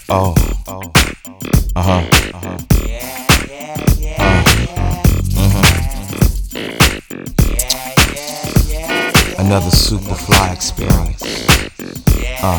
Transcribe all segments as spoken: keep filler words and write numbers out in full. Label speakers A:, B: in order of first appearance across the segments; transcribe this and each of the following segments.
A: Oh, uh huh, uh huh, uh, mhm. Another Superfly experience. Uh.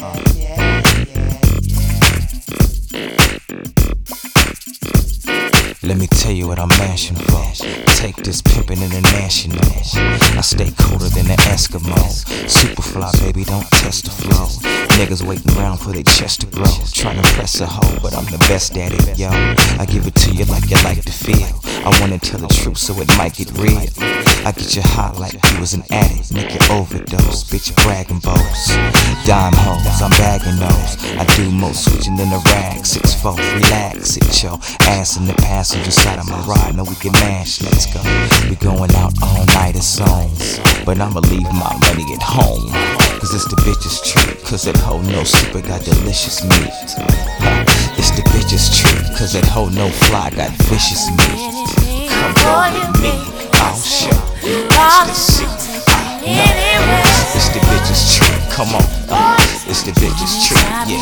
A: Let me tell you what I'm mashing for. Take this pimpin' international. I stay colder than the Eskimo. Superfly, baby, don't test the flow. Niggas waiting around for their chest to grow. Trying to press a hoe, but I'm the best at it, yo. I give it to you like you like to feel. I wanna tell the truth so it might get real. I get you hot like you was an addict. Make you overdose, bitch, bragging bows. Dime hoes, I'm bagging those. I do more switching than a rag. Six four, relax it, yo. Ass in the passenger side of my ride. Know we can mash, let's go. We going out all night in songs, but I'ma leave my money at home. Cause it's the bitches treat. Cause that hoe no super got delicious meat. Huh. It's the bitches treat. Cause that hoe no fly got vicious meat. Come go with me, I'll show you ecstasy. I know. It's the bitches treat. Come on, uh, it's the bitches treat. Yeah.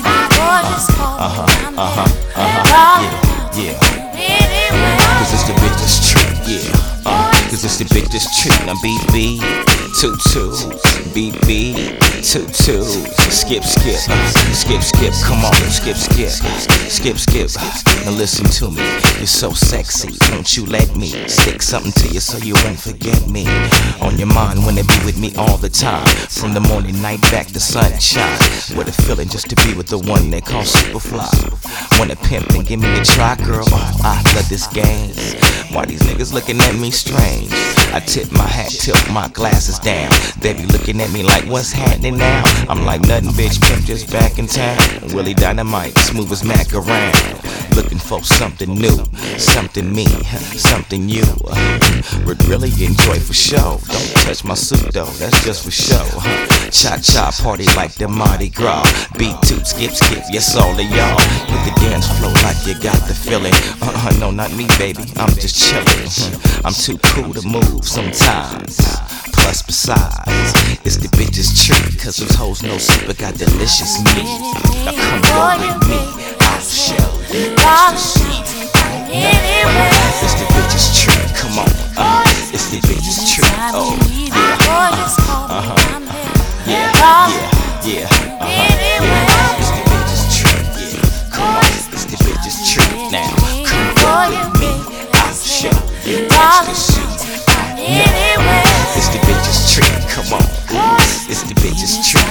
A: Uh huh, uh huh, uh huh. Yeah, yeah. Cause it's the bitches treat. Yeah. Uh, Cause it's the bitches treat. Now B B, two two, B B, two two. Skip, skip, uh, skip, skip. Come on, skip, skip, skip, skip. Now listen to me, you're so sexy. Won't you let me stick something to you so you won't forget me? On your mind, wanna be with me all the time. From the morning, night, back to sunshine. What a feeling just to be with the one they call Superfly. Wanna pimp and give me a try, girl? Oh, I love this game. Why these niggas looking at me strange? I tip my hat, tilt my glasses down. They be looking at me like, what's happening now? I'm like, nothing, bitch, pimp just back in town. Willie Dynamite, smooth as Mac around. Looking for something new, something me, something you would really enjoy for show. Don't touch my suit though, that's just for show. Cha-cha party like the Mardi Gras. Beat toot, skip, skip, yes all of y'all. With the dance flow like you got the feeling. Uh-uh, no, not me, baby, I'm just chillin'. I'm too cool to move sometimes. Plus besides, it's the bitches treat. Cause those hoes no super got delicious meat. Now come go with me, I'll show you ecstasy. It's the bitches treat, come on, uh, it's the bitches treat. Oh, yeah, uh-huh, uh-huh, yeah, yeah, yeah, uh-huh, yeah. It's the bitches treat, yeah, come on, it's the bitches treat. Now come go with me, I'll show you ecstasy. It's the bitches treat, come on, it's the bitches treat.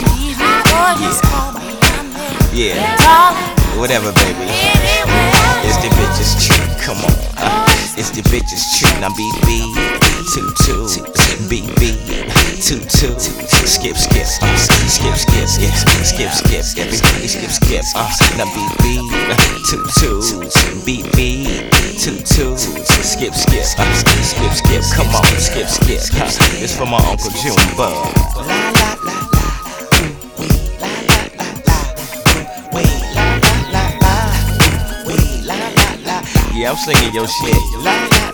A: Yeah, yeah, whatever, baby. It's the bitches treat, come on. Uh, it's the bitches treat. Now B B, two two, B B, two two. Skip, skip, uh, skip, skip, skip, skip, skip. Everybody skip, skip. Uh, now B B, two two, B B, two two. Skip, skip, uh, skip, skip. Come on, skip, skip. Uh, it's from my Uncle June Bug. Yeah, I'm singing your shit.